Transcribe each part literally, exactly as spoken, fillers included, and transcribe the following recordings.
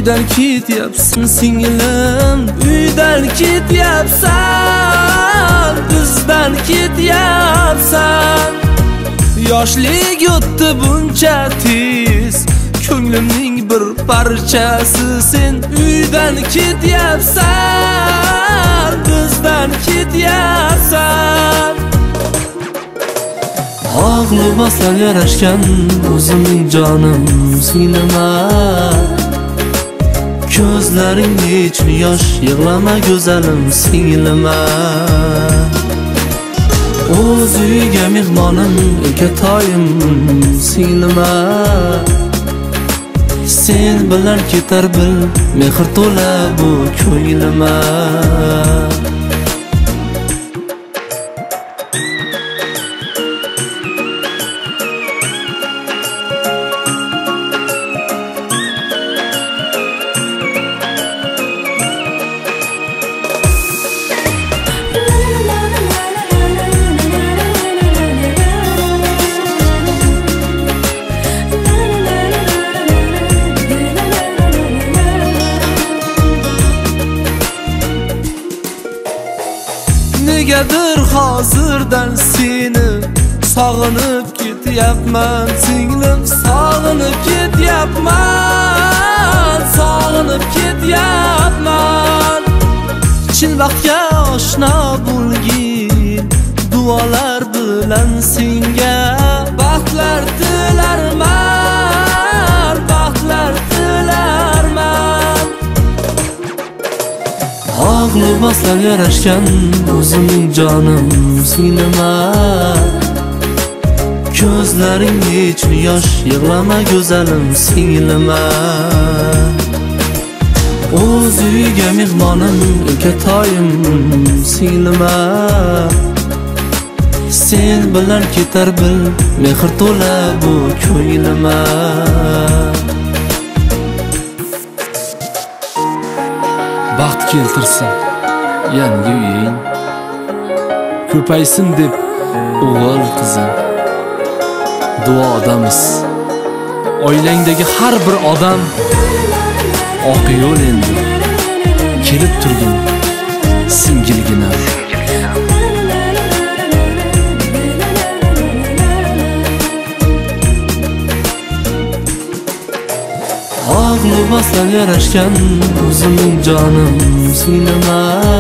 uydan ketyapsan singlim, uydan ketyapsan, bizdan ketyapsan. Yoshlik o'tdi buncha tez, ko'nglimning bir parchasi sen. Uydan ketyapsan, bizdan ketyapsan. Og'limaslar yarashgan o'zimning jonim singlima, ko'zlaringda hech yosh yig'lama go'zalim singlima. O'z uyiga mehmonim ekatoyim singlima, sen bilan ketar bil mehr to'la bu ko'nglima. Negadir hozirdan seni sog'inib ketyapman singlim, sog'inib ketyapman, sog'inib ketyapman. Chin vaqtga oshna bo'lgin duolar bilan senga baxtlar tilarman, baxtlar tilarman. Og'limaslar yarashgan o'zimning jonim singlima, ko'zlaringda hech yosh yig'lama go'zalim singlima. O'z uyiga mehmonim ekatoyim singlima, sen bilan ketar bil mehr to'la bu ko'nglima. Baxt keltirsin yangi uying, ko'paysin deb o'g'il qizing. Duodamiz oilangdagi har bir odam oq yo'l endi kelib turgin singilgina. Og'limaslar yarashgan o'zimning jonim singlima,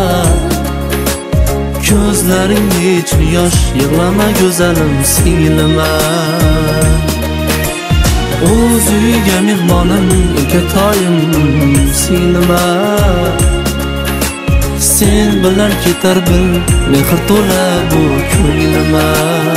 ko'zlaringda hech yosh yig'lama go'zalim singlima. O'z uyiga mehmonim ekatoyim singlima, sen bilan ketar bil mehr to'la bu ko'nglima.